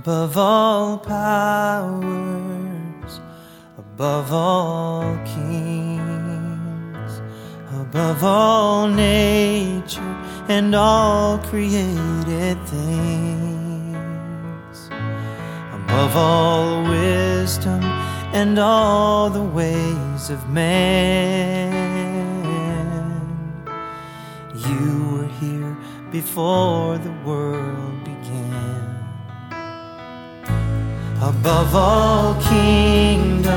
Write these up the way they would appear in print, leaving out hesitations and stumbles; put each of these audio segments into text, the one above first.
above all powers, above all kings, above all nature and all created things, above all wisdom and all the ways of man. You were here before the world began. Above all kingdoms,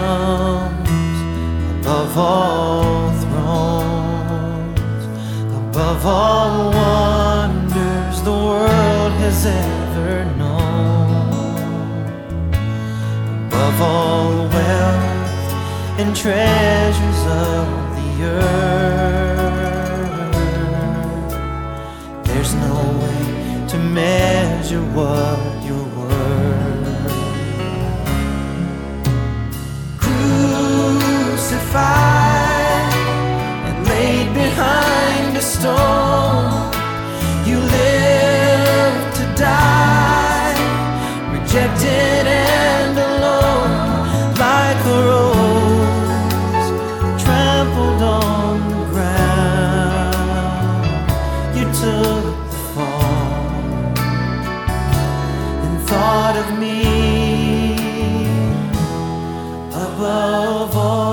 above all thrones, above all wonders the world has ever known, above all wealth and treasures of the earth, there's no way to measure what you're worth. Crucified and laid behind a stone, you lived to die, rejected and alone, like a rose trampled on the ground. You took the fall and thought of me above all.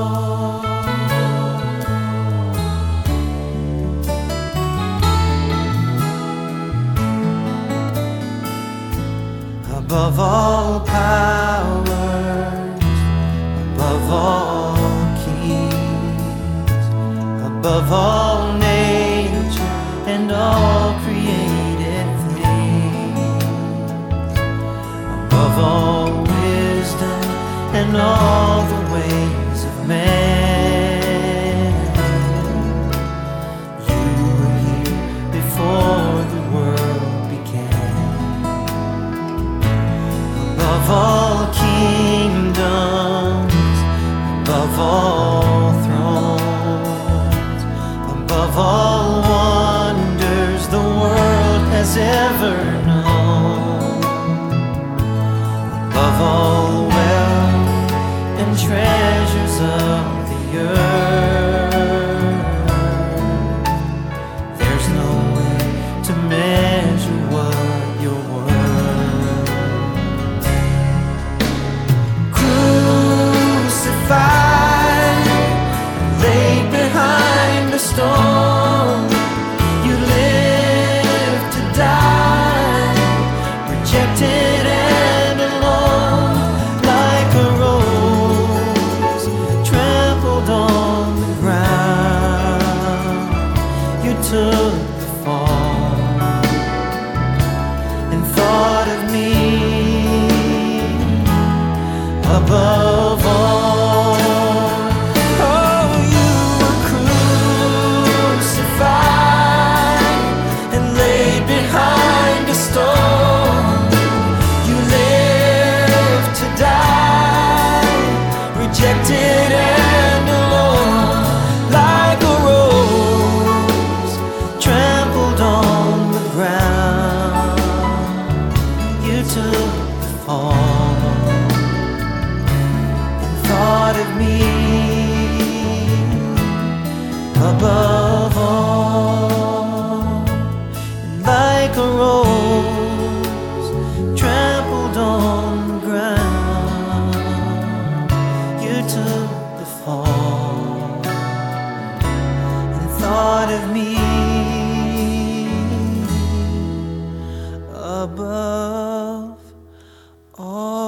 Above all powers, above all kings, above all nature and all created things, above all wisdom and all the ways of man. You were here before the world began. Above all kingdoms, above all thrones, above all wonders the world has ever known, above all wealth and treasures of the earth, there's no way to measure what you're worth. Laid behind a stone, you lived to die, rejected and alone, like a rose trampled on the ground. You took the fall and thought of me above all. Rejected and alone, like a rose trampled on the ground. You took the fall and thought of me above all, like a rose trampled on the ground. You took the fall and thought of me above all.